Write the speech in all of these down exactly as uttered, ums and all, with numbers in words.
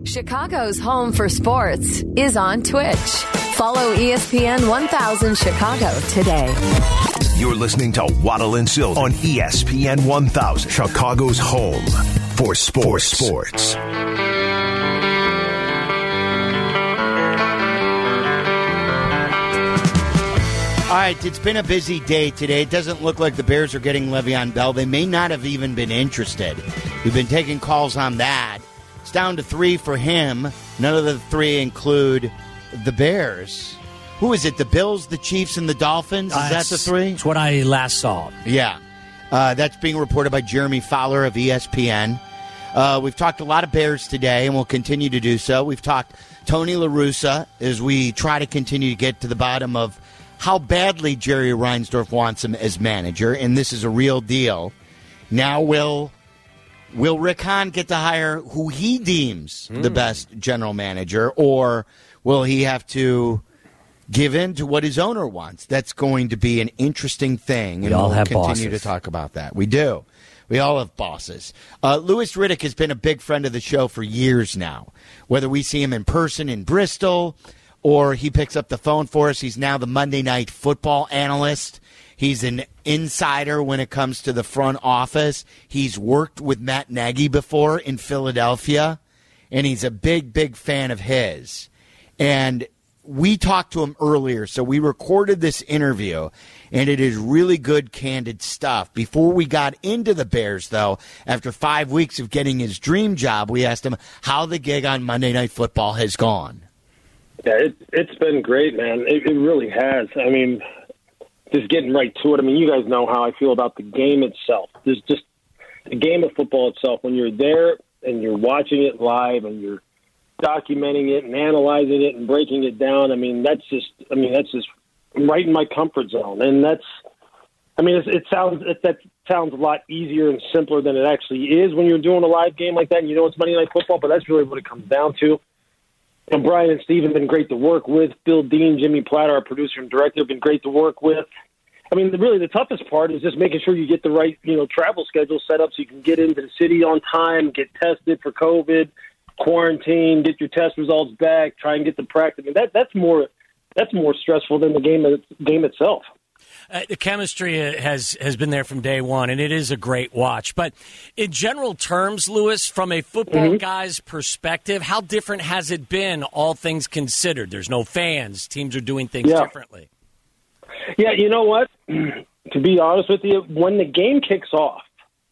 Chicago's home for sports is on Twitch. Follow E S P N one thousand Chicago today. You're listening to Waddle and Silver on E S P N one thousand, Chicago's home for sports. sports. All right, it's been a busy day today. It doesn't look like the Bears are getting Le'Veon Bell. They may not have even been interested. We've been taking calls on that. It's down to three for him. None of the three include the Bears. Who is it? The Bills, the Chiefs, and the Dolphins? Is uh, that the three? That's what I last saw. Yeah. Uh, that's being reported by Jeremy Fowler of E S P N. Uh, we've talked a lot of Bears today, and we'll continue to do so. We've talked Tony La Russa as we try to continue to get to the bottom of how badly Jerry Reinsdorf wants him as manager, and this is a real deal. Now will will Rick Hahn get to hire who he deems mm. the best general manager, or will he have to give in to what his owner wants? That's going to be an interesting thing, and we all we'll have continue bosses. to talk about that. We do. We all have bosses. Uh, Louis Riddick has been a big friend of the show for years now, whether we see him in person in Bristol or he picks up the phone for us. He's now the Monday Night Football analyst. He's an insider when it comes to the front office. He's worked with Matt Nagy before in Philadelphia, and he's a big, big fan of his. And we talked to him earlier, so we recorded this interview, and it is really good, candid stuff. Before we got into the Bears, though, after five weeks of getting his dream job, we asked him how the gig on Monday Night Football has gone. Yeah, it, it's been great, man. It, it really has. I mean, just getting right to it. I mean, you guys know how I feel about the game itself. There's just the game of football itself. When you're there and you're watching it live and you're documenting it and analyzing it and breaking it down, I mean, that's just, I mean, that's just right in my comfort zone. And that's, I mean, it's, it sounds, it, that sounds a lot easier and simpler than it actually is when you're doing a live game like that and you know it's Monday Night Football, but that's really what it comes down to. And Brian and Steve have been great to work with. Bill Dean, Jimmy Platt, our producer and director, have been great to work with. I mean, the, really the toughest part is just making sure you get the right, you know, travel schedule set up so you can get into the city on time, get tested for COVID, quarantine, get your test results back, try and get the practice. I mean, that that's more that's more stressful than the game game itself. Uh, the chemistry has has been there from day one, and it is a great watch. But in general terms, Louis, from a football mm-hmm. guy's perspective, how different has it been, all things considered? There's no fans. Teams are doing things yeah. differently. Yeah, you know what? To be honest with you, when the game kicks off,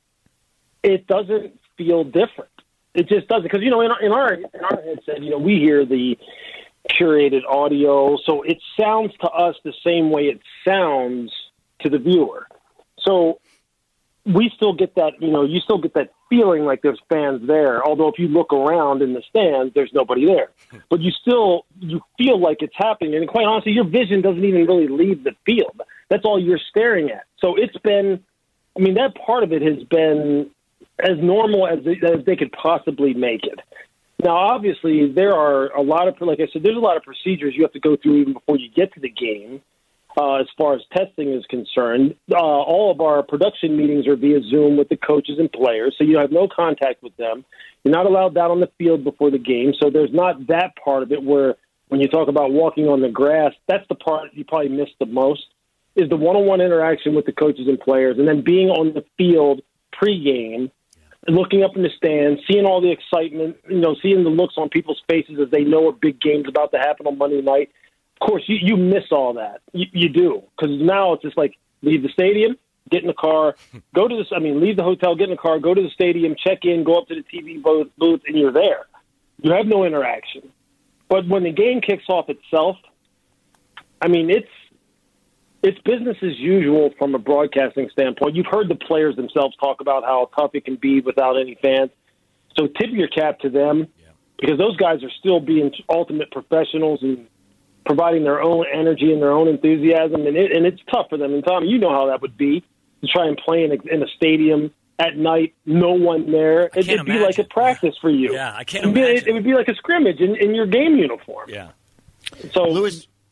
it doesn't feel different. It just doesn't. Because, you know, in our, in our, in our headset, you know, we hear the curated audio, so it sounds to us the same way it sounds to the viewer. So we still get that, you know, you still get that feeling like there's fans there, although if you look around in the stands, there's nobody there. But you still, you feel like it's happening, and quite honestly, your vision doesn't even really leave the field. That's all you're staring at. So it's been, I mean, that part of it has been as normal as they, as they could possibly make it. Now, obviously, there are a lot of, like I said, there's a lot of procedures you have to go through even before you get to the game uh, as far as testing is concerned. Uh, all of our production meetings are via Zoom with the coaches and players, so you have no contact with them. You're not allowed down on the field before the game, so there's not that part of it where when you talk about walking on the grass, that's the part you probably miss the most, is the one-on-one interaction with the coaches and players, and then being on the field pregame, looking up in the stands, seeing all the excitement, you know, seeing the looks on people's faces as they know a big game's about to happen on Monday night. Of course, you, you miss all that. You, you do. Because now it's just like, leave the stadium, get in the car, go to the, I mean, leave the hotel, get in the car, go to the stadium, check in, go up to the T V booth, booth, and you're there. You have no interaction. But when the game kicks off itself, I mean, it's, It's business as usual from a broadcasting standpoint. You've heard the players themselves talk about how tough it can be without any fans. So tip your cap to them yeah. because those guys are still being ultimate professionals and providing their own energy and their own enthusiasm. And, it, and it's tough for them. And, Tommy, you know how that would be to try and play in a, in a stadium at night, no one there. It, it'd imagine. be like a practice yeah. for you. Yeah, I can't it'd be, imagine. It, it would be like a scrimmage in, in your game uniform. Yeah. So Louis,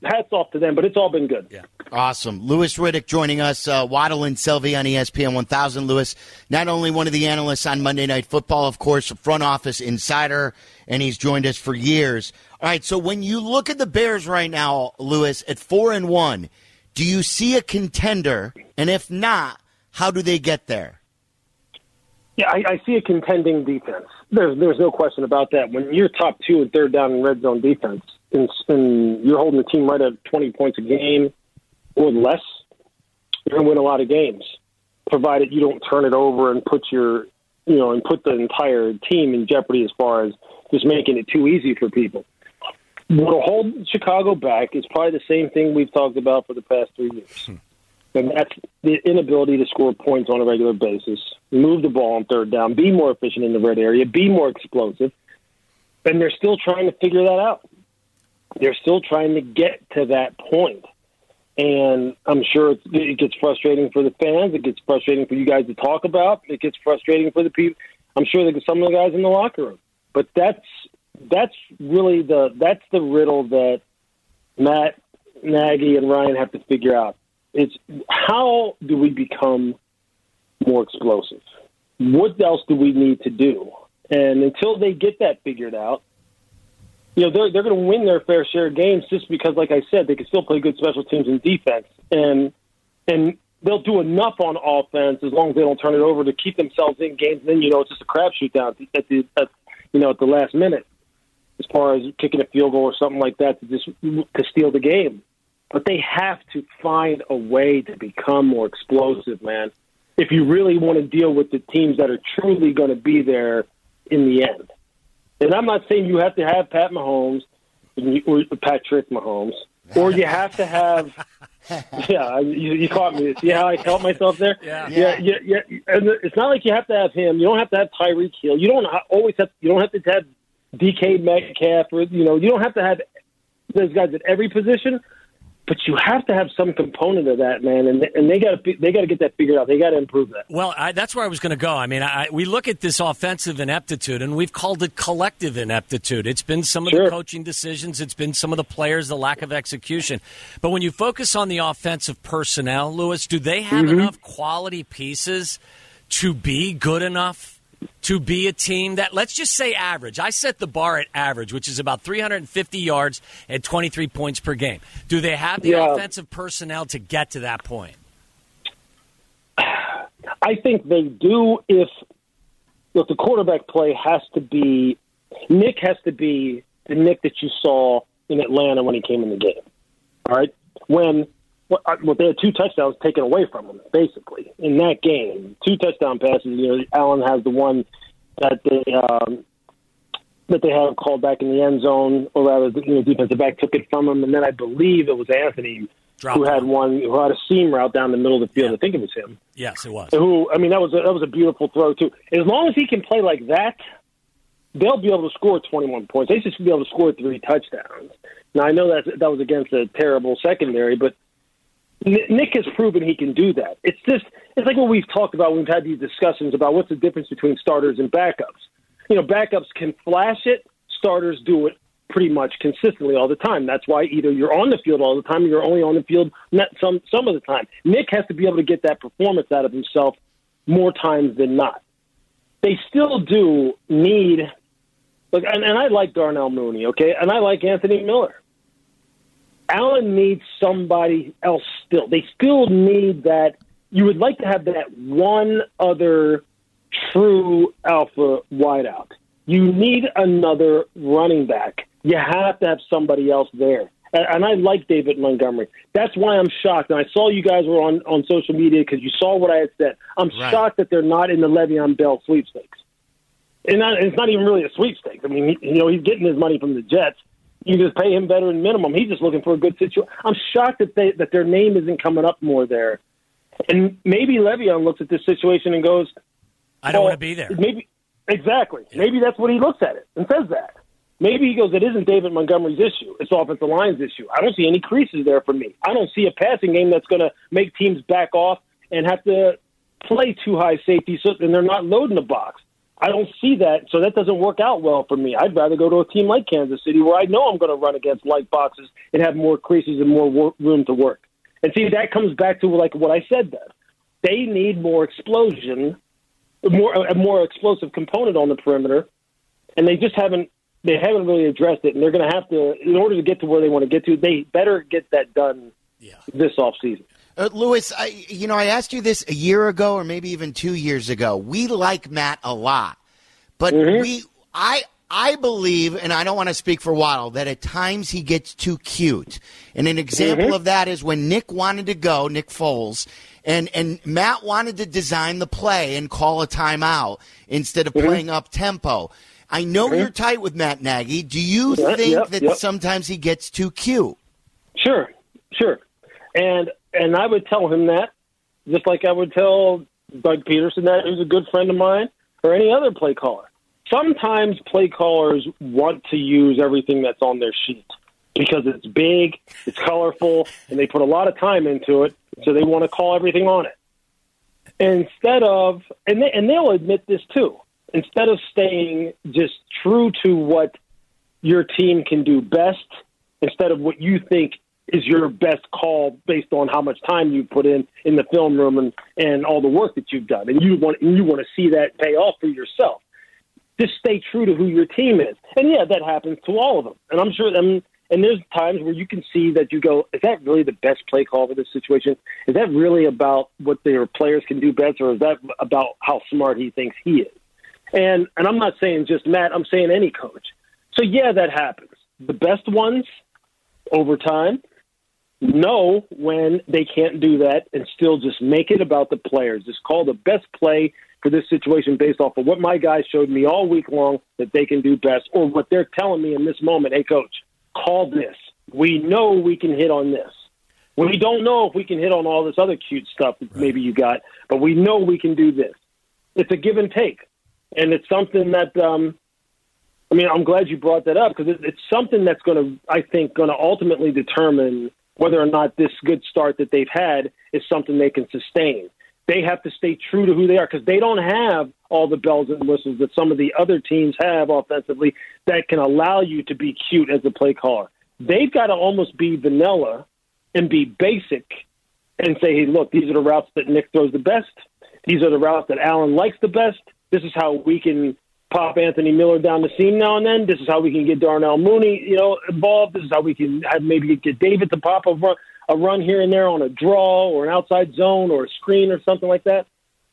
hats off to them, but it's all been good. Yeah. Awesome. Louis Riddick joining us, uh, Waddle and Sylvie on E S P N one thousand. Louis, not only one of the analysts on Monday Night Football, of course, front office insider, and he's joined us for years. All right, so when you look at the Bears right now, Louis, at four and one, do you see a contender? And if not, how do they get there? Yeah, I, I see a contending defense. There's there's no question about that. When you're top two and third down in red zone defense, and, and you're holding the team right at twenty points a game or less, you're going to win a lot of games, provided you don't turn it over and put your, you know, and put the entire team in jeopardy as far as just making it too easy for people. What'll hold Chicago back is probably the same thing we've talked about for the past three years. Hmm. And that's the inability to score points on a regular basis, move the ball on third down, be more efficient in the red area, be more explosive. And they're still trying to figure that out. They're still trying to get to that point. And I'm sure it's, it gets frustrating for the fans. It gets frustrating for you guys to talk about. It gets frustrating for the people. I'm sure that some of the guys in the locker room. But that's that's really the that's the riddle that Matt Nagy and Ryan have to figure out. It's how do we become more explosive? What else do we need to do? And until they get that figured out, you know, they're, they're going to win their fair share of games just because, like I said, they can still play good special teams and defense. And and they'll do enough on offense as long as they don't turn it over to keep themselves in games. And then, you know, it's just a crapshoot down at the, at the at, you know, at the last minute as far as kicking a field goal or something like that to just to steal the game. But they have to find a way to become more explosive, man, if you really want to deal with the teams that are truly going to be there in the end. And I'm not saying you have to have Pat Mahomes or Patrick Mahomes, or you have to have – yeah, you, you caught me. See how I caught myself there? Yeah. yeah, yeah, yeah. And it's not like you have to have him. You don't have to have Tyreek Hill. You don't always have – you don't have to have D K Metcalf. Or, you know, you don't have to have those guys at every position. But you have to have some component of that, man, and and they got to they got to get that figured out. They got to improve that. Well, I, that's where I was going to go. I mean, I, we look at this offensive ineptitude, and we've called it collective ineptitude. It's been some of sure. the coaching decisions. It's been some of the players, the lack of execution. But when you focus on the offensive personnel, Louis, do they have mm-hmm. enough quality pieces to be good enough to be a team that, let's just say average. I set the bar at average, which is about three hundred fifty yards and twenty-three points per game. Do they have the yeah. offensive personnel to get to that point? I think they do if look, the quarterback play has to be – Nick has to be the Nick that you saw in Atlanta when he came in the game. All right? When well, they had two touchdowns taken away from him, basically, in that game. Two touchdown passes. You know, Allen has the one that they um, that they had called back in the end zone, or rather, the you know, defensive back took it from him, and then I believe it was Anthony Drop who had down. one who had a seam route down the middle of the field. Yeah. I think it was him. Yes, it was. Who I mean, that was a, that was a beautiful throw too. As long as he can play like that, they'll be able to score twenty-one points. They should be able to score three touchdowns. Now I know that that was against a terrible secondary, but Nick has proven he can do that. It's just it's like what we've talked about when we've had these discussions about what's the difference between starters and backups. You know, backups can flash it. Starters do it pretty much consistently all the time. That's why either you're on the field all the time or you're only on the field not some some of the time. Nick has to be able to get that performance out of himself more times than not. They still do need look, and, and I like Darnell Mooney, okay, and I like Anthony Miller. Allen needs somebody else still. They still need that. You would like to have that one other true alpha wideout. You need another running back. You have to have somebody else there. And, and I like David Montgomery. That's why I'm shocked. And I saw you guys were on, on social media because you saw what I had said. I'm right. shocked that they're not in the Le'Veon Bell sweepstakes. And, not, and it's not even really a sweepstakes. I mean, he, you know, he's getting his money from the Jets. You just pay him veteran minimum. He's just looking for a good situation. I'm shocked that they that their name isn't coming up more there. And maybe Le'Veon looks at this situation and goes, I don't well, want to be there. Maybe Exactly. Yeah. Maybe that's what he looks at it and says that. Maybe he goes, it isn't David Montgomery's issue. It's offensive line's issue. I don't see any creases there for me. I don't see a passing game that's going to make teams back off and have to play too high safety so and they're not loading the box. I don't see that, so that doesn't work out well for me. I'd rather go to a team like Kansas City where I know I'm going to run against light boxes and have more creases and more wor- room to work. And see, that comes back to like what I said there. They need more explosion, more a more explosive component on the perimeter, and they just haven't they haven't really addressed it. And they're going to have to, in order to get to where they want to get to, they better get that done yeah. this offseason. Uh, Louis, I, you know, I asked you this a year ago or maybe even two years ago. We like Matt a lot, but mm-hmm. we, I, I believe, and I don't want to speak for Waddle, that at times he gets too cute. And an example mm-hmm. of that is when Nick wanted to go, Nick Foles, and, and Matt wanted to design the play and call a timeout instead of mm-hmm. playing up tempo. I know mm-hmm. you're tight with Matt Nagy. Do you yeah, think yep, that yep. sometimes he gets too cute? Sure, sure. And and I would tell him that, just like I would tell Doug Peterson that, who's a good friend of mine, or any other play caller. Sometimes play callers want to use everything that's on their sheet because it's big, it's colorful, and they put a lot of time into it, so they want to call everything on it. Instead of, and, they, and they'll admit this too, instead of staying just true to what your team can do best, instead of what you think is your best call based on how much time you put in in the film room and, and all the work that you've done. And you want and you want to see that pay off for yourself. Just stay true to who your team is. And, yeah, that happens to all of them. And I'm sure them. And there's times where you can see that you go, is that really the best play call for this situation? Is that really about what their players can do best, or is that about how smart he thinks he is? And and I'm not saying just Matt. I'm saying any coach. So, yeah, that happens. The best ones, over time, know when they can't do that and still just make it about the players. Just call the best play for this situation based off of what my guys showed me all week long that they can do best, or what they're telling me in this moment. Hey, coach, call this. We know we can hit on this. We don't know if we can hit on all this other cute stuff that maybe you got, but we know we can do this. It's a give and take, and it's something that um, I mean, I'm glad you brought that up, because it's something that's going to, I think, going to ultimately determine whether or not this good start that they've had is something they can sustain. They have to stay true to who they are, because they don't have all the bells and whistles that some of the other teams have offensively that can allow you to be cute as a play caller. They've got to almost be vanilla and be basic and say, hey, look, these are the routes that Nick throws the best. These are the routes that Allen likes the best. This is how we can pop Anthony Miller down the seam now and then. This is how we can get Darnell Mooney, you know, involved. This is how we can have maybe get David to pop a run, a run here and there on a draw or an outside zone or a screen or something like that.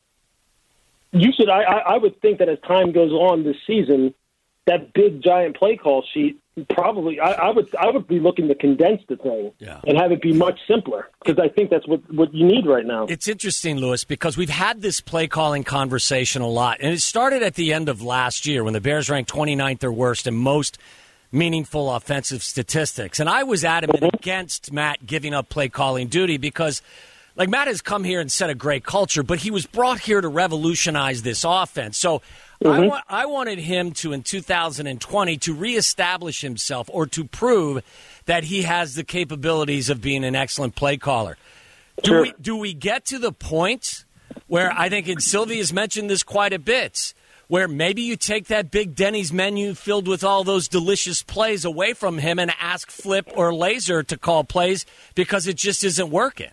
You should. I, I would think that as time goes on this season, that big giant play call sheet probably. I, I would. I would be looking to condense the thing yeah. and have it be much simpler, because I think that's what what you need right now. It's interesting, Louis, because we've had this play calling conversation a lot, and it started at the end of last year when the Bears ranked twenty-ninth or worst in most meaningful offensive statistics, and I was adamant mm-hmm. against Matt giving up play calling duty because. Like, Matt has come here and set a great culture, but he was brought here to revolutionize this offense. So mm-hmm. I, wa- I wanted him to, in two thousand twenty, to reestablish himself or to prove that he has the capabilities of being an excellent play caller. Do, sure. we, do we get to the point where, I think, and Sylvia's mentioned this quite a bit, where maybe you take that big Denny's menu filled with all those delicious plays away from him and ask Flip or Laser to call plays because it just isn't working?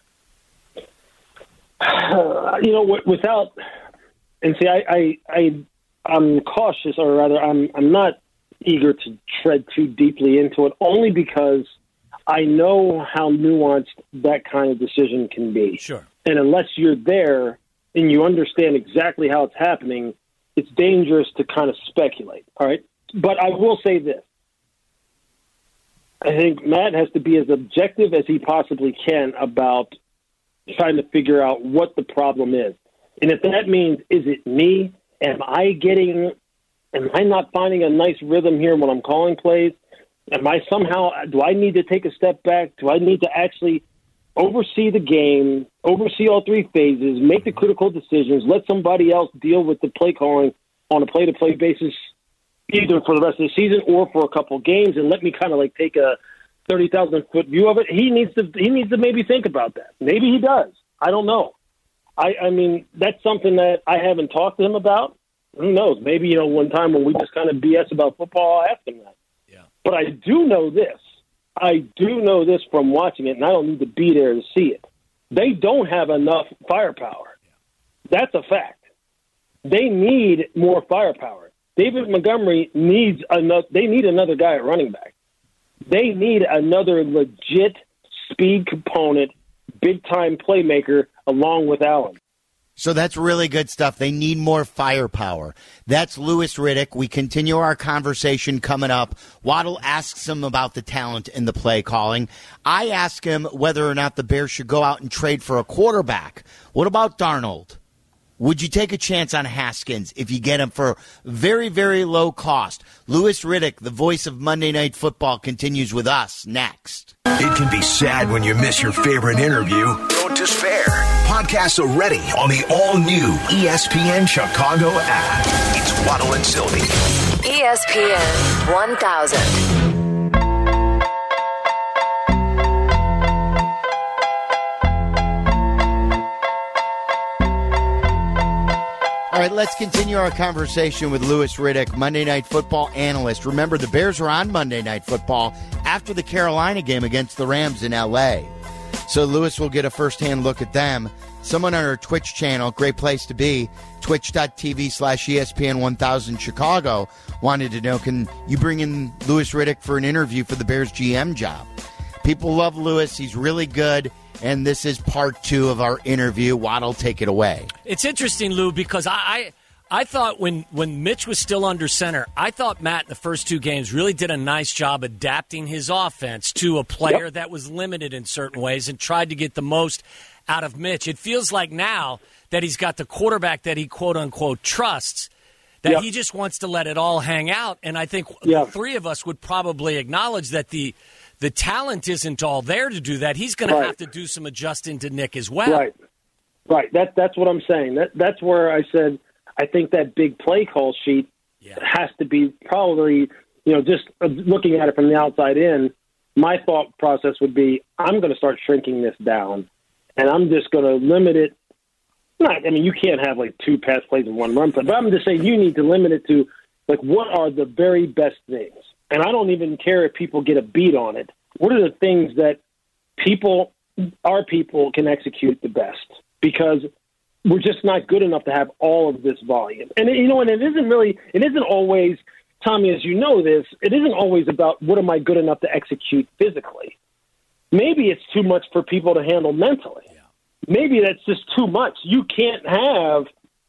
Uh, you know, without, and see, I, I, I, I'm cautious, or rather, I'm, I'm not eager to tread too deeply into it, only because I know how nuanced that kind of decision can be. Sure. And unless you're there and you understand exactly how it's happening, it's dangerous to kind of speculate. All right. But I will say this. I think Matt has to be as objective as he possibly can about trying to figure out what the problem is. And if that means, is it me? Am I getting, am I not finding a nice rhythm here when I'm calling plays? Am I somehow, do I need to take a step back? Do I need to actually oversee the game, oversee all three phases, make the critical decisions, let somebody else deal with the play calling on a play-to-play basis, either for the rest of the season or for a couple games, and let me kind of like take a thirty thousand foot view of it? He needs to he needs to maybe think about that. Maybe he does. I don't know. I, I mean, that's something that I haven't talked to him about, Who knows? Maybe, you know, one time when we just kind of B S about football, I'll ask him that. Yeah. But I do know this. I do know this from watching it, and I don't need to be there to see it. They don't have enough firepower. That's a fact. They need more firepower. David Montgomery needs another. They need another guy at running back. They need another legit speed component, big-time playmaker along with Allen. So that's really good stuff. They need more firepower. That's Louis Riddick. We continue our conversation coming up. Waddle asks him about the talent in the play calling. I ask him whether or not the Bears should go out and trade for a quarterback. What about Darnold? Would you take a chance on Haskins if you get him for very, very low cost? Louis Riddick, the voice of Monday Night Football, continues with us next. It can be sad when you miss your favorite interview. Don't despair. Podcasts are ready on the all-new E S P N Chicago app. It's Waddle and Sylvie. E S P N one thousand. All right, let's continue our conversation with Louis Riddick, Monday Night Football analyst. Remember, the Bears were on Monday Night Football after the Carolina game against the Rams in L A. So Louis will get a firsthand look at them. Someone on our Twitch channel, great place to be, twitch.tv slash ESPN 1000 Chicago, wanted to know, can you bring in Louis Riddick for an interview for the Bears G M job? People love Louis. He's really good. And this is part two of our interview. Waddle, take it away. It's interesting, Lou, because I, I I thought when, when Mitch was still under center, I thought Matt in the first two games really did a nice job adapting his offense to a player yep. that was limited in certain ways and tried to get the most out of Mitch. It feels like now that he's got the quarterback that he quote-unquote trusts, that yep. he just wants to let it all hang out. And I think yep. the three of us would probably acknowledge that the – The talent isn't all there to do that. He's going right. to have to do some adjusting to Nick as well. Right, right. That, that's what I'm saying. That, that's where I said I think that big play call sheet yeah. has to be probably, you know, just looking at it from the outside in, my thought process would be I'm going to start shrinking this down, and I'm just going to limit it. Not, I mean, you can't have like two pass plays and one run play, but I'm just saying you need to limit it to, like, what are the very best things? And I don't even care if people get a beat on it. What are the things that people, our people, can execute the best? Because we're just not good enough to have all of this volume. And, you know, and it isn't really, it isn't always, Tommy, as you know this, it isn't always about what am I good enough to execute physically. Maybe it's too much for people to handle mentally. Yeah. Maybe that's just too much. You can't have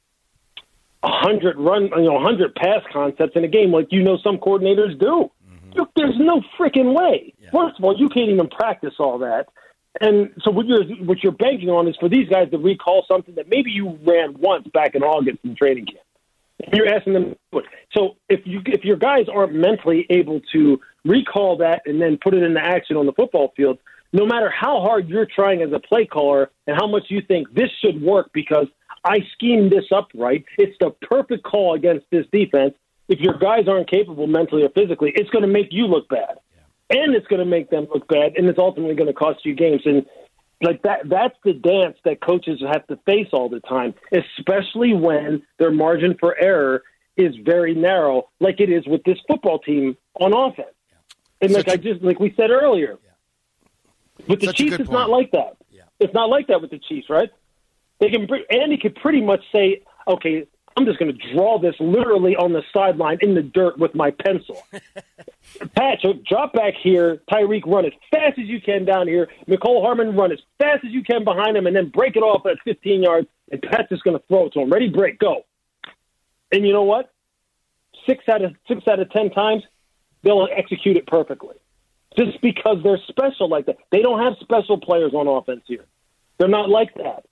a hundred run, you know, a hundred pass concepts in a game like you know some coordinators do. Mm-hmm. Look, there's no freaking way. Yeah. First of all, you can't even practice all that, and so what you're what you're banking on is for these guys to recall something that maybe you ran once back in August in training camp. And you're asking them to do it. So if you if your guys aren't mentally able to recall that and then put it into action on the football field, no matter how hard you're trying as a play caller and how much you think this should work because I schemed this up right. It's the perfect call against this defense. If your guys aren't capable mentally or physically, it's going to make you look bad. Yeah. And it's going to make them look bad, and it's ultimately going to cost you games. And like that that's the dance that coaches have to face all the time, especially when their margin for error is very narrow, like it is with this football team on offense. Yeah. And like Such I just like we said earlier, yeah. with the Such Chiefs, it's not like that. Yeah. It's not like that with the Chiefs, right? They can, Andy could pretty much say, okay, I'm just going to draw this literally on the sideline in the dirt with my pencil. Patch, drop back here. Tyreek, run as fast as you can down here. Mecole Hardman, run as fast as you can behind him, and then break it off at fifteen yards, and Pat's just going to throw it to him. Ready, break, go. And you know what? Six out of six out of ten times, they'll execute it perfectly. Just because they're special like that. They don't have special players on offense here. They're not like that.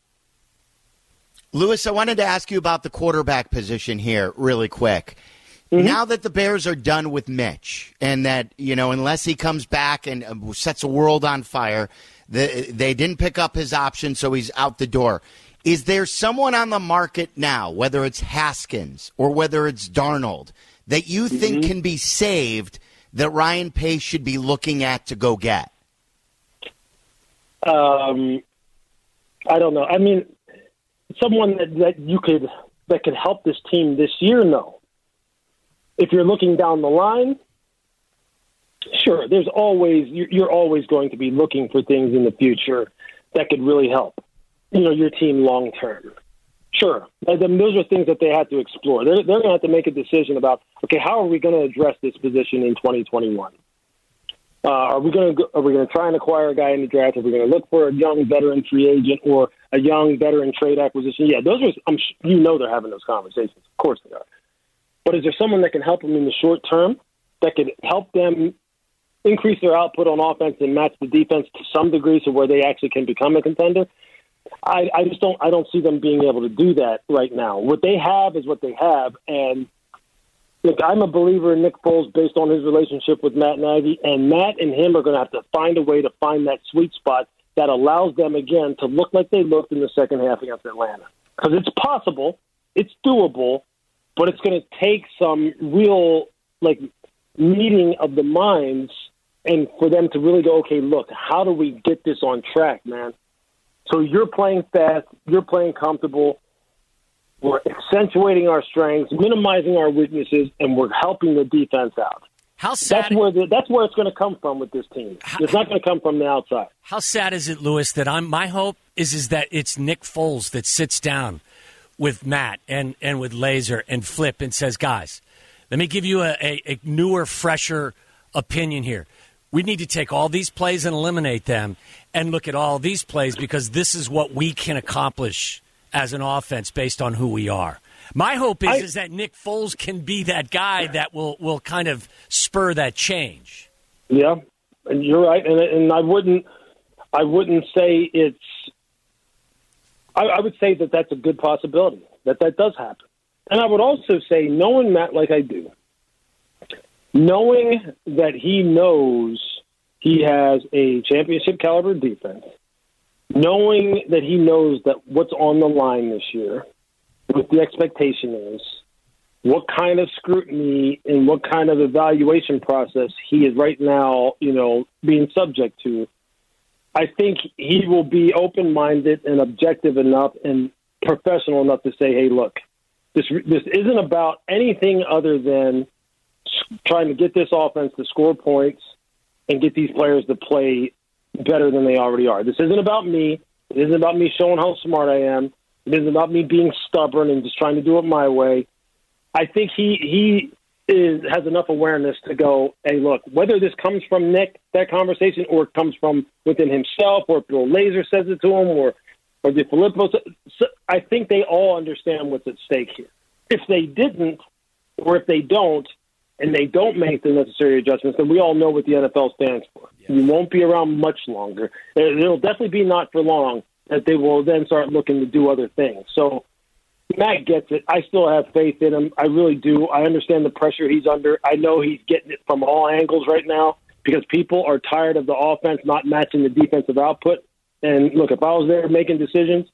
Louis, I wanted to ask you about the quarterback position here really quick. Mm-hmm. Now that the Bears are done with Mitch and that, you know, unless he comes back and uh, sets a world on fire, the, they didn't pick up his option, so he's out the door. Is there someone on the market now, whether it's Haskins or whether it's Darnold, that you mm-hmm. think can be saved that Ryan Pace should be looking at to go get? Um, I don't know. I mean, someone that, that you could that could help this team this year? No. If you're looking down the line, sure, there's always you're always going to be looking for things in the future that could really help, you know, your team long term. Sure, those are things that they have to explore. They're, they're going to have to make a decision about, okay, how are we going to address this position in twenty twenty-one? Uh, are we going to are we going to try and acquire a guy in the draft? Are we going to look for a young veteran free agent or a young veteran trade acquisition? Yeah, those are. I'm, you know, they're having those conversations. Of course they are. But is there someone that can help them in the short term that could help them increase their output on offense and match the defense to some degree, so where they actually can become a contender? I, I just don't. I don't see them being able to do that right now. What they have is what they have, and look, I'm a believer in Nick Foles based on his relationship with Matt Nagy, and Matt and him are going to have to find a way to find that sweet spot that allows them again to look like they looked in the second half against Atlanta. Because it's possible, it's doable, but it's going to take some real like meeting of the minds, and for them to really go, okay, look, how do we get this on track, man? So you're playing fast, you're playing comfortable, we're accentuating our strengths, minimizing our weaknesses, and we're helping the defense out. How sad? That's where the, that's where it's going to come from with this team. How, it's not going to come from the outside. How sad is it, Louis, that I'm my hope is is that it's Nick Foles that sits down with Matt and, and with Laser and Flip and says, guys, let me give you a, a, a newer, fresher opinion here. We need to take all these plays and eliminate them and look at all these plays because this is what we can accomplish as an offense based on who we are. My hope is, I, is that Nick Foles can be that guy that will, will kind of spur that change. Yeah, and you're right. And, and I wouldn't I wouldn't say it's I, I would say that that's a good possibility, that that does happen. And I would also say, knowing Matt like I do, knowing that he knows he has a championship caliber defense, knowing that he knows that what's on the line this year, what the expectation is, what kind of scrutiny and what kind of evaluation process he is right now, you know, being subject to, I think he will be open-minded and objective enough and professional enough to say, hey, look, this this isn't about anything other than trying to get this offense to score points and get these players to play better than they already are. This isn't about me. It isn't about me showing how smart I am. It isn't about me being stubborn and just trying to do it my way. I think he he is, has enough awareness to go, hey, look, whether this comes from Nick, that conversation, or it comes from within himself, or if Bill Laser says it to him, or or the Filippo, so I think they all understand what's at stake here. If they didn't, or if they don't, and they don't make the necessary adjustments, then we all know what the N F L stands for. Yes. You won't be around much longer. It'll definitely be not for long that they will then start looking to do other things. So Matt gets it. I still have faith in him. I really do. I understand the pressure he's under. I know he's getting it from all angles right now because people are tired of the offense not matching the defensive output. And look, if I was there making decisions,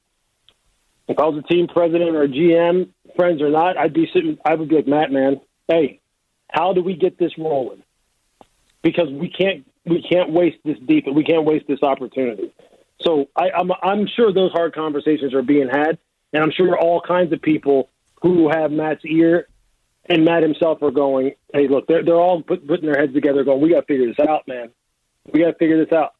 if I was a team president or a G M, friends or not, I'd be sitting, I would be like, Matt, man, hey, how do we get this rolling? Because we can't we can't waste this defense. We can't waste this opportunity. So I, I'm I'm sure those hard conversations are being had, and I'm sure all kinds of people who have Matt's ear and Matt himself are going, hey, look, they're they're all put, putting their heads together, going, we got to figure this out, man. We got to figure this out.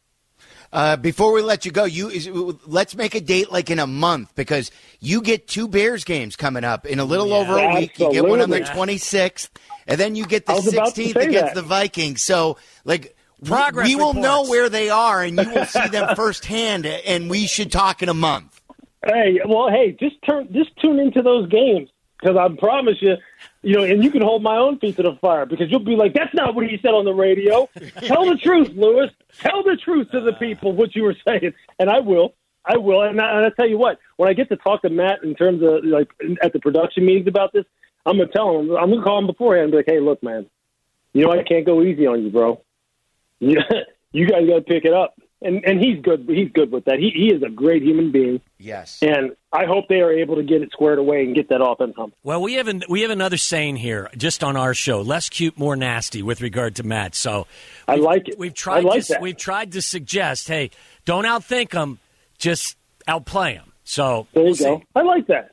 Uh, before we let you go, you is, let's make a date like in a month because you get two Bears games coming up in a little yeah, over a week. You get one on the yeah. twenty-sixth, and then you get the sixteenth that. against the Vikings. So, like, Progress we will reports. know where they are, and you will see them firsthand, and we should talk in a month. Hey, well, hey, just turn, just tune into those games because I promise you, you know, and you can hold my own feet to the fire because you'll be like, that's not what he said on the radio. Tell the truth, Louis. Tell the truth to the people, what you were saying. And I will. I will. And, I, and I'll tell you what, when I get to talk to Matt in terms of, like, at the production meetings about this, I'm going to tell him, I'm going to call him beforehand and be like, hey, look, man, you know, I can't go easy on you, bro. You, you guys got to pick it up. And and he's good. He's good with that. He he is a great human being. Yes. And I hope they are able to get it squared away and get that offense humped. Well, we have an, we have another saying here, just on our show: less cute, more nasty, with regard to Matt. So I like it. We've tried. I like to, that. We've tried to suggest, hey, don't outthink them, just outplay them. So there you we'll go. see. I like that. Yeah.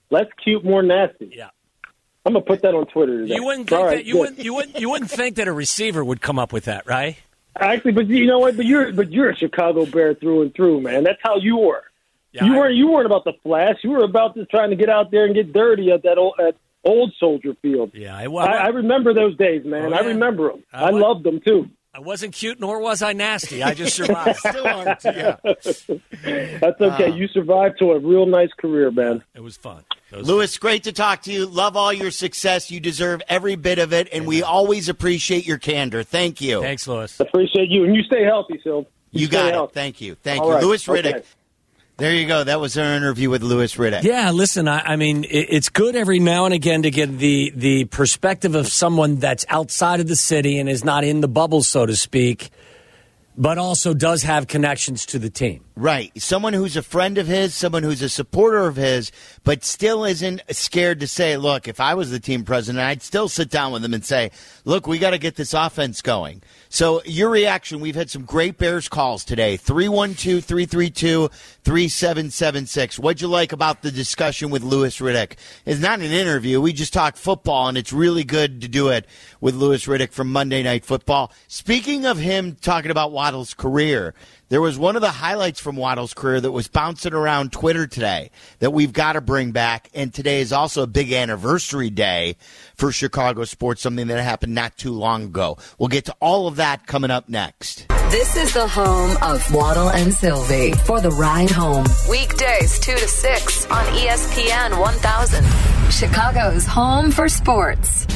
Less cute, more nasty. Yeah. I'm gonna put that on Twitter today. You wouldn't think All that right, you good. wouldn't you wouldn't you wouldn't think that a receiver would come up with that, right? Actually, but you know what? But you're but you're a Chicago Bear through and through, man. That's how you were. Yeah, you I- weren't you weren't about the flash. You were about just trying to get out there and get dirty at that old, at old Soldier Field. Yeah, I, I, well, I remember those days, man. Oh, I yeah. remember them. I I wa- loved them too. I wasn't cute, nor was I nasty. I just survived. Still aren't, yeah. That's okay. you survived to a real nice career, man. It was fun. It was Lewis, great to talk to you. Love all your success. You deserve every bit of it, and we always appreciate your candor. Thank you. fun. Thanks, Lewis. Appreciate you, and you stay healthy, Sil. You stay got it. healthy. Thank you. Thank All you. right. Lewis Riddick. Okay. There you go. That was our interview with Lewis Riddick. Yeah, listen, I, I mean, it, it's good every now and again to get the, the perspective of someone that's outside of the city and is not in the bubble, so to speak, but also does have connections to the team. Right. Someone who's a friend of his, someone who's a supporter of his, but still isn't scared to say, look, if I was the team president, I'd still sit down with him and say, look, we got to get this offense going. So your reaction, we've had some great Bears calls today. three one two, three three two, three seven seven six. What'd you like about the discussion with Lewis Riddick? It's not an interview. We just talk football, and it's really good to do it with Lewis Riddick from Monday Night Football. Speaking of him talking about Waddle's career, there was one of the highlights from Waddle's career that was bouncing around Twitter today that we've got to bring back. And today is also a big anniversary day for Chicago sports, something that happened not too long ago. We'll get to all of that coming up next. This is the home of Waddle and Sylvie for the ride home. Weekdays two to six on E S P N one thousand. Chicago's home for sports.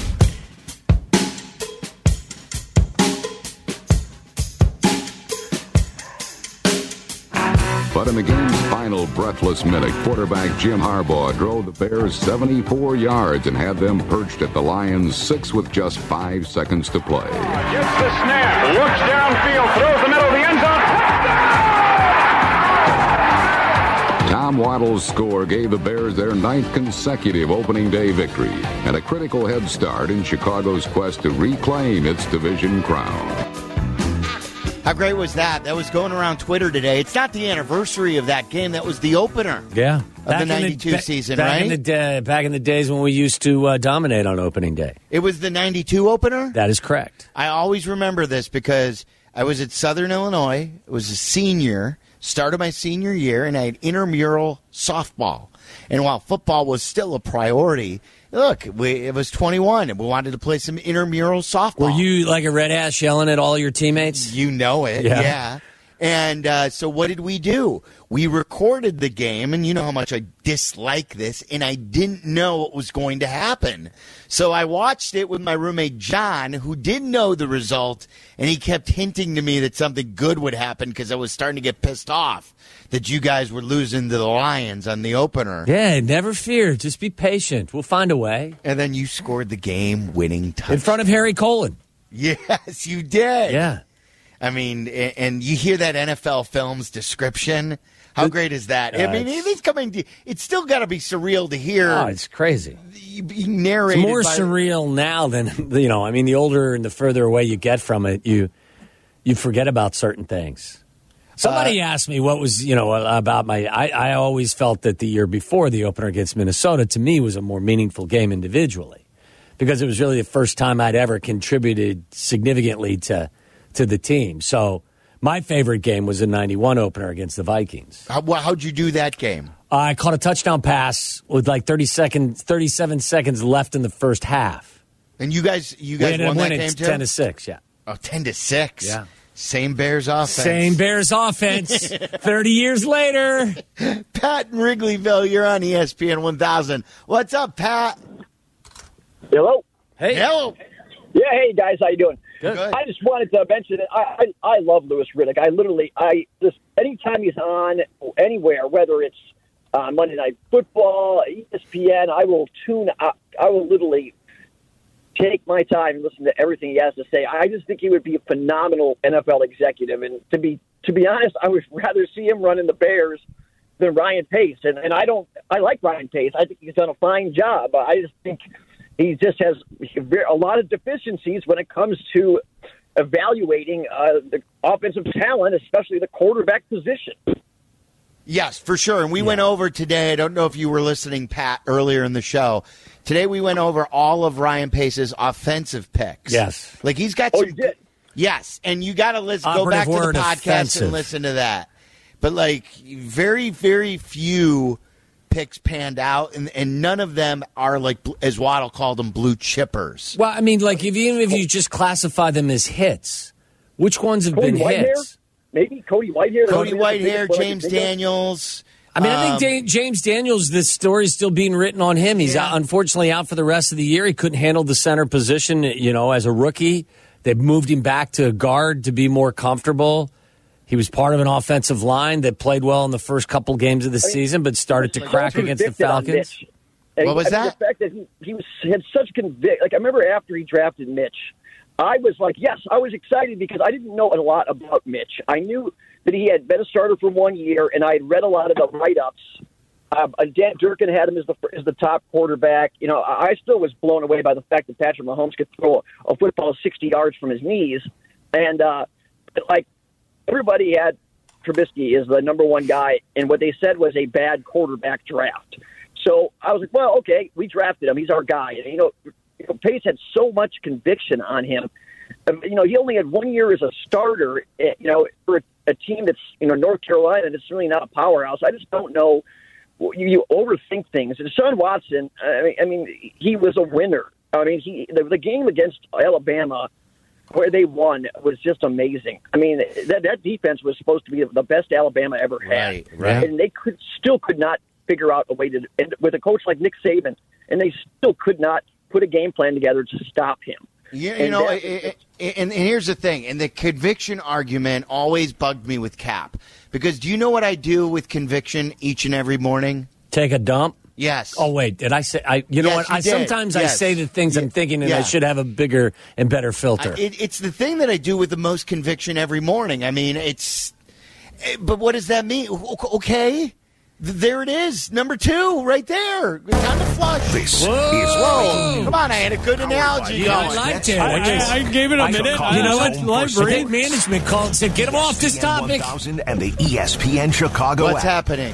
But in the game's final breathless minute, quarterback Jim Harbaugh drove the Bears seventy-four yards and had them perched at the Lions' six with just five seconds to play. Gets the snap, looks downfield, throws the middle of the end zone. Tom Waddle's score gave the Bears their ninth consecutive opening day victory and a critical head start in Chicago's quest to reclaim its division crown. How great was that? That was going around Twitter today. It's not the anniversary of that game. That was the opener. Yeah. Of the ninety-two season, back right? In the day, back in the days when we used to uh, dominate on opening day. It was the ninety-two opener? That is correct. I always remember this because I was at Southern Illinois. It was a senior, started my senior year, and I had intramural softball. And while football was still a priority, look, we, it was twenty-one, and we wanted to play some intramural softball. Were you like a red ass yelling at all your teammates? You know it, Yeah. yeah. And uh, so what did we do? We recorded the game, and you know how much I dislike this, and I didn't know what was going to happen. So I watched it with my roommate John, who didn't know the result, and he kept hinting to me that something good would happen because I was starting to get pissed off that you guys were losing to the Lions on the opener. Yeah, never fear. Just be patient. We'll find a way. And then you scored the game-winning touchdown. In front of Harry Colin. Yes, you did. Yeah. I mean, a- and you hear that N F L Films description. How great is that? I Uh, mean, it's- it's coming. To, it's still got to be surreal to hear. Oh, it's crazy. you be narrated. It's more by, surreal now than, you know, I mean, the older and the further away you get from it, you you forget about certain things. Somebody Uh, asked me what was, you know, about my, I, I always felt that the year before the opener against Minnesota, to me, was a more meaningful game individually because it was really the first time I'd ever contributed significantly to to the team. So my favorite game was the ninety-one opener against the Vikings. How, wha- how'd you do that game? I caught a touchdown pass with like thirty seconds, thirty-seven seconds left in the first half. And you guys, you We guys ended won up that winning game too. ten to six. Yeah, Oh, ten to six. Yeah. Same Bears offense. same Bears offense. Thirty years later. Pat in Wrigleyville, you're on E S P N one thousand. What's up, Pat? Hello. Hey, Hello. Yeah, hey guys, how you doing? Good. I just wanted to mention that I, I I love Lewis Riddick. I literally I just anytime he's on anywhere, whether it's uh, Monday Night Football, E S P N, I will tune. I, I will literally take my time and listen to everything he has to say. I just think he would be a phenomenal N F L executive. And to be to be honest, I would rather see him running the Bears than Ryan Pace. And and I don't I like Ryan Pace. I think he's done a fine job. I just think he just has a lot of deficiencies when it comes to evaluating uh, the offensive talent, especially the quarterback position. Yes, for sure. And we yeah. went over today. I don't know if you were listening, Pat, earlier in the show. Today we went over all of Ryan Pace's offensive picks. Yes. Like he's got oh, some. You did? Yes. And you got to listen. Go back to the podcast offensive. and listen to that. But like very, very few picks panned out, and, and none of them are like, as Waddle called them, blue chippers. Well, I mean, like if, even if you just classify them as hits, which ones have Cody been Whitehair? hits? Maybe Cody Whitehair. Cody Whitehair, James Daniels. I mean, I think um, da- James Daniels, the story is still being written on him. He's yeah. out, unfortunately out for the rest of the year. He couldn't handle the center position, you know, as a rookie. They've moved him back to guard to be more comfortable. He was part of an offensive line that played well in the first couple games of the season, but started to crack against the Falcons. What was I mean, that? The fact that he, he was had such convict. Like I remember after he drafted Mitch, I was like, yes, I was excited because I didn't know a lot about Mitch. I knew that he had been a starter for one year, and I had read a lot of the write-ups. Uh, Dan Durkin had him as the as the top quarterback. You know, I still was blown away by the fact that Patrick Mahomes could throw a, a football sixty yards from his knees. And, uh, like, everybody had Trubisky as the number one guy, and what they said was a bad quarterback draft. So I was like, well, okay, we drafted him. He's our guy. And, you know, Pace had so much conviction on him. Um, you know, he only had one year as a starter, you know, for a, a team that's, you know, North Carolina, that's really not a powerhouse. I just don't know. You, you overthink things. And Deshaun Watson, I mean, I mean, he was a winner. I mean, he the, the game against Alabama where they won was just amazing. I mean, that that defense was supposed to be the best Alabama ever had. Right, right. And they could still could not figure out a way to, and with a coach like Nick Saban, and they still could not put a game plan together to stop him. Yeah, you and know, that, it, it, and, and here's the thing, and the conviction argument always bugged me with Cap. Because do you know what I do with conviction each and every morning? Take a dump? Yes. Oh, wait, did I say? I, you know yes, what? You I did. Sometimes yes. I say the things I'm thinking, and yeah. I should have a bigger and better filter. I, it, it's the thing that I do with the most conviction every morning. I mean, it's. But what does that mean? Okay. There it is, number two, right there. Time to flush. This Whoa. is Whoa! Come on, I had a good analogy. Yeah, I liked it. I, I, I gave it a I, minute. You know what? Let I think management called and said, "Get him off this topic." And the E S P N Chicago What's app. happening?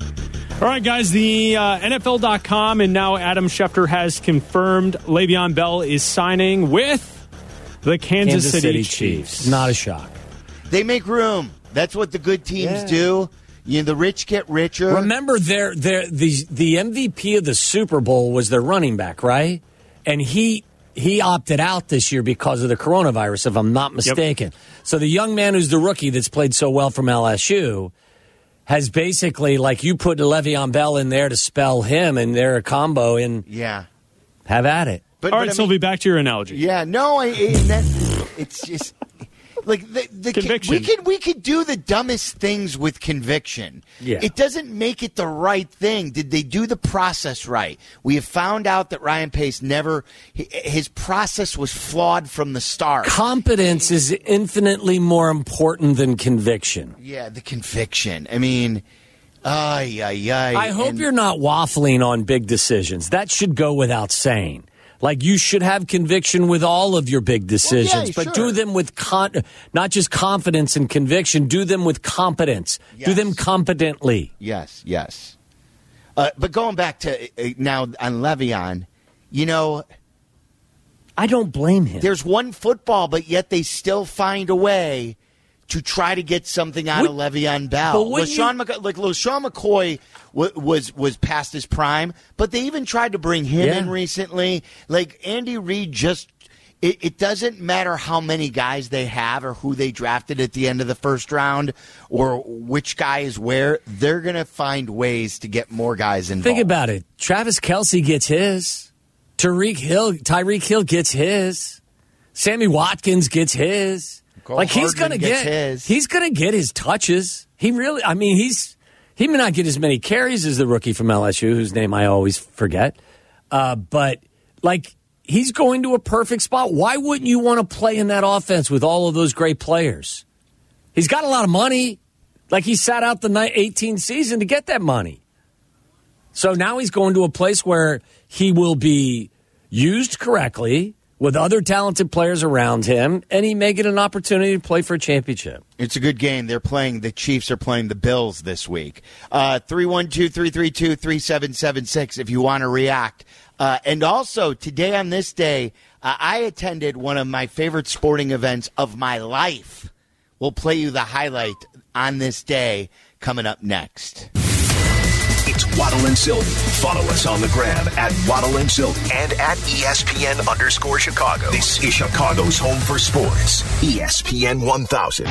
All right, guys, the uh, N F L dot com, and now Adam Schefter has confirmed Le'Veon Bell is signing with the Kansas, Kansas City, City Chiefs. Chiefs. Not a shock. They make room. That's what the good teams Yeah. do. You know, the rich get richer. Remember, their their the the M V P of the Super Bowl was their running back, right? And he he opted out this year because of the coronavirus, if I'm not mistaken. Yep. So the young man who's the rookie that's played so well from L S U has basically, like, you put Le'Veon Bell in there to spell him, and they're a combo, and yeah, have at it. But, All but right, I mean, Sylvie, back to your analogy. Yeah, no, I, and that, it's just like the, the Conviction. we could we could do the dumbest things with conviction. Yeah. It doesn't make it the right thing. Did they do the process right? We have found out that Ryan Pace never his process was flawed from the start. Competence is infinitely more important than conviction. Yeah, the conviction. I mean, ay ay ay. I hope and, you're not waffling on big decisions. That should go without saying. Like, you should have conviction with all of your big decisions, well, yeah, but sure. do them with con- not just confidence and conviction. Do them with competence. Yes. Do them competently. Yes, yes. Uh, but going back to uh, now on Le'Veon, you know, I don't blame him. there's one football, but yet they still find a way to try to get something out Would- of Le'Veon Bell. but wouldn't LaShawn, you- McC- like LaShawn McCoy w- was was past his prime, but they even tried to bring him Yeah. in recently. Like Andy Reid just. It, it doesn't matter how many guys they have or who they drafted at the end of the first round or which guy is where. They're going to find ways to get more guys involved. Think about it. Travis Kelce gets his. Tyreek Hill, Tyreek Hill gets his. Sammy Watkins gets his. Cole like he's Hardman gonna gets get his. He's gonna get his touches. He really. I mean, he's he may not get as many carries as the rookie from L S U, whose name I always forget. Uh, but like, he's going to a perfect spot. Why wouldn't you want to play in that offense with all of those great players? He's got a lot of money. Like, he sat out the eighteen season to get that money. So now he's going to a place where he will be used correctly with other talented players around him, and he may get an opportunity to play for a championship. It's a good game. They're playing, the Chiefs are playing the Bills this week. Uh, three one two, three three two, three seven seven six if you want to react. Uh, and also, today on this day, uh, I attended one of my favorite sporting events of my life. We'll play you the highlight on this day coming up next. It's Waddle and Sylvie. Follow us on the gram at Waddle and Sylvie and at E S P N underscore Chicago. This is Chicago's home for sports. E S P N one thousand.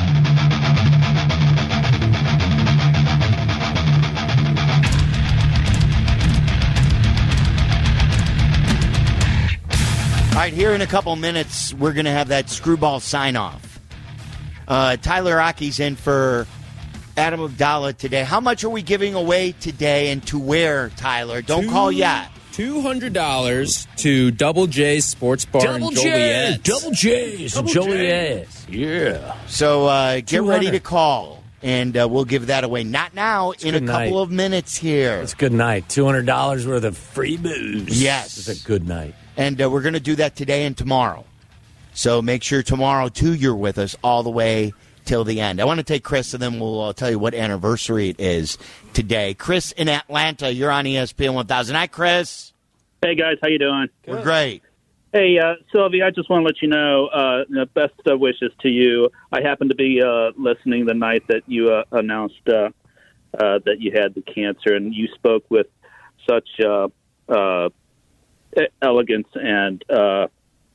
All right, here in a couple minutes, we're going to have that screwball sign-off. Uh, Tyler Aki's in for Adam Abdallah today. How much are we giving away today and to where, Tyler? Don't Two, call yet. two hundred dollars to Double J's Sports Bar Double in J, Joliet. Double J's, Double Joliet. Yeah. So uh, get two hundred ready to call, and uh, we'll give that away. Not now, It's in a good couple night. of minutes here. It's a good night. two hundred dollars worth of free booze. Yes. It's a good night. And uh, we're going to do that today and tomorrow. So make sure tomorrow, too, you're with us all the way till the end. I want to take Chris, and then we'll uh, tell you what anniversary it is today. Chris in Atlanta, you're on E S P N one thousand. Hi, Chris. Hey, guys. How you doing? We're great. Hey, uh, Sylvie, I just want to let you know, uh, the best uh, wishes to you. I happened to be uh, listening the night that you uh, announced uh, uh, that you had the cancer, and you spoke with such uh, uh, elegance and uh,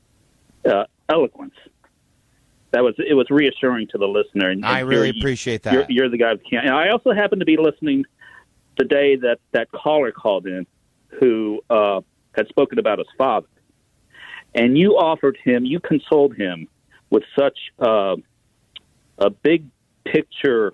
uh, eloquence. That was it was reassuring to the listener. And, I and really you're- appreciate that. You're, you're the guy with the cancer. And I also happened to be listening the day that that caller called in who uh, had spoken about his father. And you offered him, you consoled him with such uh, a big picture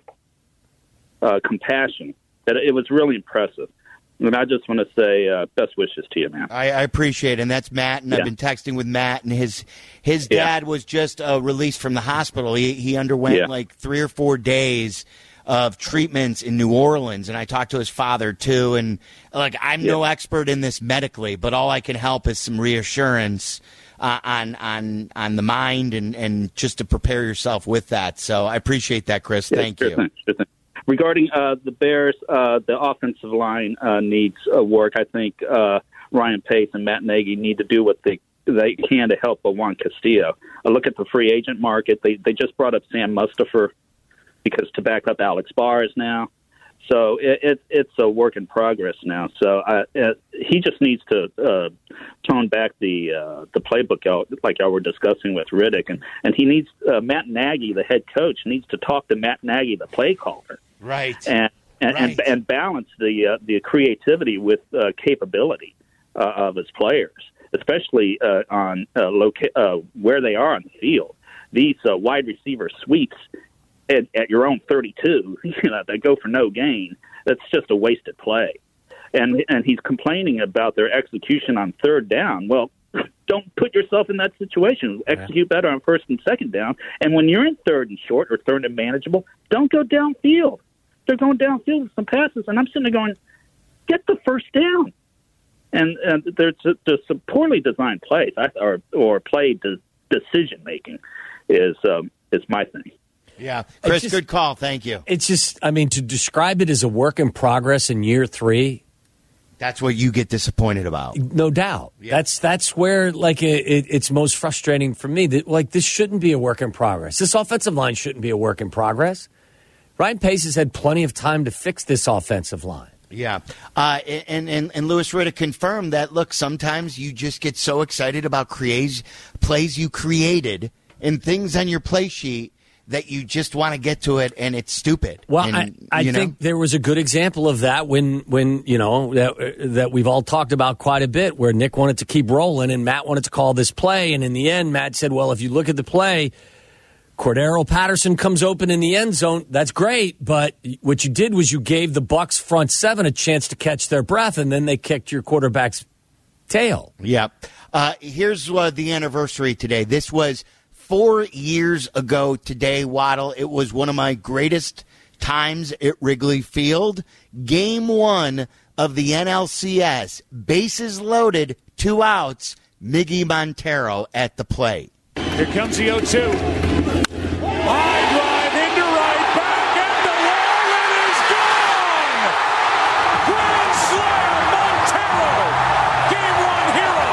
uh, compassion that it was really impressive. And I just want to say uh, best wishes to you, man. I, I appreciate it, and that's Matt, and Yeah. I've been texting with Matt, and his his Yeah. dad was just uh, released from the hospital. He he underwent Yeah. like three or four days of treatments in New Orleans, and I talked to his father too. And like, I'm no expert in this medically, but all I can help is some reassurance uh, on on on the mind and and just to prepare yourself with that. So I appreciate that, Chris. Yeah, Thank sure you. thing, sure thing. Regarding uh, the Bears, uh, the offensive line uh, needs uh, work. I think uh, Ryan Pace and Matt Nagy need to do what they they can to help Juan Castillo. I look at the free agent market. They they just brought up Sam Mustipher because to back up Alex Bars now. So it, it it's a work in progress now. So uh, it, he just needs to uh, tone back the uh, the playbook out, like y'all were discussing with Riddick, and and he needs uh, Matt Nagy, the head coach, needs to talk to Matt Nagy, the play caller. Right. And and, Right. and and balance the uh, the creativity with uh, capability uh, of his players, especially uh, on uh, loca- uh, where they are on the field. These uh, wide receiver sweeps at, at your own thirty-two, you know, that go for no gain. That's just a wasted play. And and he's complaining about their execution on third down. Well, don't put yourself in that situation. Execute better on first and second down. And when you're in third and short or third and manageable, don't go downfield. They're going downfield with some passes, and I'm sitting there going, get the first down. And, and there's, there's some poorly designed plays, I, or or play de- decision making is um, is my thing. Yeah, Chris, just- good call. Thank you. It's just, I mean, to describe it as a work in progress in year three, That's what you get disappointed about. no doubt. That's that's where like it, it, it's most frustrating for me. That like this shouldn't be a work in progress. This offensive line shouldn't be a work in progress. Ryan Pace has had plenty of time to fix this offensive line. Yeah, uh, and and and Louis Riddick confirmed that. Look, sometimes you just get so excited about create, plays you created and things on your play sheet that you just want to get to it, and it's stupid. Well, and, I, I you know? think there was a good example of that when, when you know, that, that we've all talked about quite a bit, where Nick wanted to keep rolling and Matt wanted to call this play. And in the end, Matt said, well, if you look at the play, Cordero Patterson comes open in the end zone. That's great. But what you did was you gave the Bucs front seven a chance to catch their breath, and then they kicked your quarterback's tail. Yeah. Uh, here's uh, the anniversary today. This was four years ago today, Waddle. It was one of my greatest times at Wrigley Field. Game one of the N L C S. Bases loaded, two outs. Miggy Montero at the plate. Here comes the oh two. High drive into right, back at the wall, and is gone! Grand slam, Montero! Game one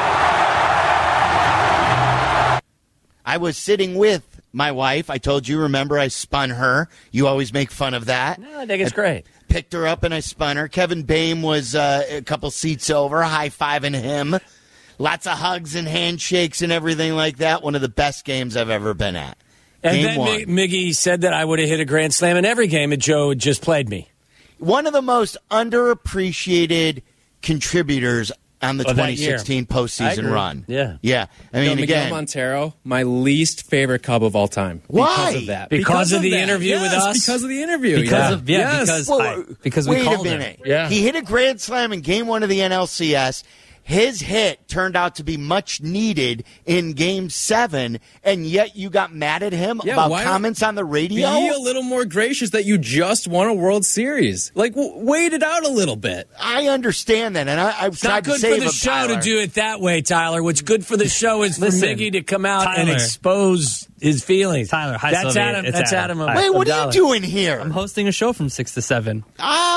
hero! I was sitting with my wife. I told you, remember, I spun her. You always make fun of that. No, I think it's I great. Picked her up and I spun her. Kevin Boehm was uh, a couple seats over, high-fiving him. Lots of hugs and handshakes and everything like that. One of the best games I've ever been at. And game then one. M- Miggy said that I would have hit a grand slam in every game, and Joe had just played me. One of the most underappreciated contributors on the Oh, that twenty sixteen year. postseason I run. Yeah. Yeah. I mean, Yo, Miguel again. Montero, my least favorite Cub of all time. Why? Because of that. Because of the that. interview Yes, with us? Because of the interview. Because yeah. of yeah, Yes. because Well, I, because we wait called a him. minute. Yeah. He hit a grand slam in game one of the N L C S. His hit turned out to be much needed in game seven, and yet you got mad at him Yeah, about why- comments on the radio? Be a little more gracious that you just won a World Series. Like, w- wait it out a little bit. I understand that, and I, I've It's tried not to good save for the him, show Tyler. to do it that way, Tyler. What's good for the show is for Listen, Miggy to come out and Tyler. expose his feelings. Tyler, hi, That's Sylvia. Adam. It's That's Adam. Adam. Hi. Wait, what are Abdallah. you doing here? I'm hosting a show from six to seven.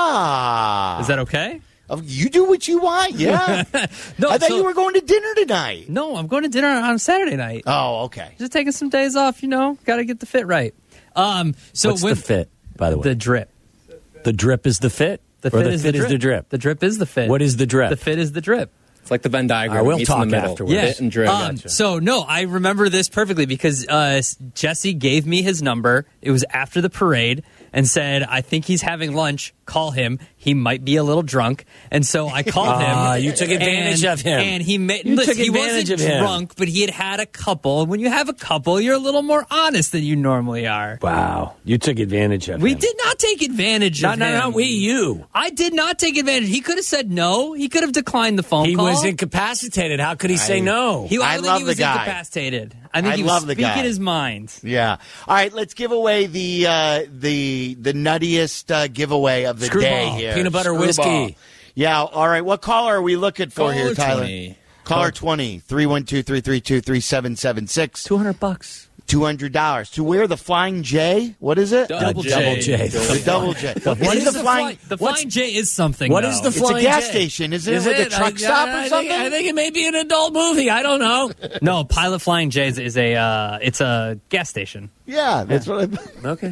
Ah. Is that okay? Oh, you do what you want, yeah. No, I thought so- you were going to dinner tonight. No, I'm going to dinner on Saturday night. Oh, okay. Just taking some days off, you know. Got to get the fit right. Um, so What's when, the fit, by the way? The drip. The drip is the fit? The or fit, the is, fit the is drip. the drip? The drip is the fit. What is the drip? The fit is the drip. It's like the Venn diagram. All right, we'll Meets in talk the middle. afterwards. Yeah. Fit and drip. Um, so, no, I remember this perfectly because uh, Jesse gave me his number. It was after the parade and said, I think he's having lunch. Call him. He might be a little drunk. And so I called him. Ah, you took advantage and, of him. And he, ma- You listen, took he advantage wasn't of him. drunk, but he had had a couple. And when you have a couple, you're a little more honest than you normally are. Wow. You took advantage of We him. did not take advantage No, of no, him. no, we, you. I did not take advantage. He could have said no. He could have declined the phone He call. was incapacitated. How could he say I- no? He, I, I don't love think he was the guy. incapacitated. I think I he was love the speaking guy. his mind. Yeah. All right, let's give away the uh, the the nuttiest uh, giveaway of the Screwball. day here. Peanut butter Screwball. whiskey. Yeah. All right. What caller are we looking for Caller here, Tyler? twenty. Caller twenty three one two three three two three seven seven six. Two hundred bucks. Two hundred dollars to wear the Flying J. What is it? Double J. Double J. The double J. What is is the the flying? The What's- Flying J is something. What though. is the It's a Flying gas J? station, isn't Is it? Like it? a truck I- stop I, or I something? Think, I think it may be an adult movie. I don't know. No, Pilot Flying J is, is a uh, it's a gas station. Yeah, that's what I. Okay.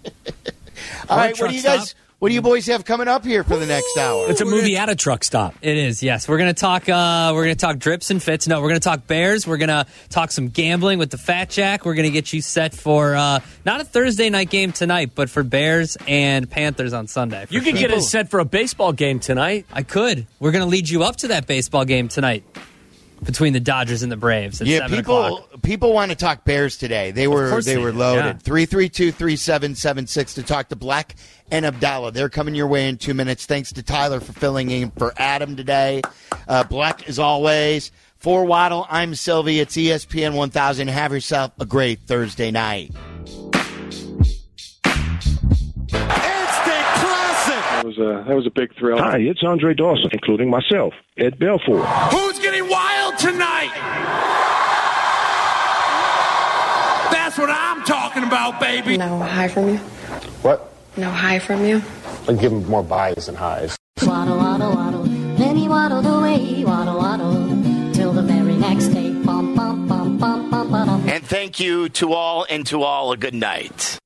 All Or a right, what truck do you guys? stop. What do you boys have coming up here for the next hour? It's a movie at a truck stop. It is, yes. We're gonna talk. Uh, we're gonna talk drips and fits. No, we're gonna talk Bears. We're gonna talk some gambling with the Fat Jack. We're gonna get you set for uh, not a Thursday night game tonight, but for Bears and Panthers on Sunday. for You could sure. get us set for a baseball game tonight. I could. We're gonna lead you up to that baseball game tonight between the Dodgers and the Braves at Yeah, seven people o'clock. people want to talk Bears today. They were course they they were do, loaded. yeah. Three three two three seven seven six to talk to Black and Abdallah. They're coming your way in two minutes. Thanks to Tyler for filling in for Adam today. Uh, Black as always. For Waddle, I'm Sylvie. It's E S P N one thousand. Have yourself a great Thursday night. That was a that was a big thrill. Hi, it's Andre Dawson, including myself, Ed Belfour. Who's getting wild tonight? That's what I'm talking about, baby. No high from you? What? No high from you? I give him more buys than highs. Waddle, waddle, waddle. Then he waddled away, waddle, waddle, till the very next day. Bum, bum, bum, bum, bum, bum. And thank you to all, and to all a good night.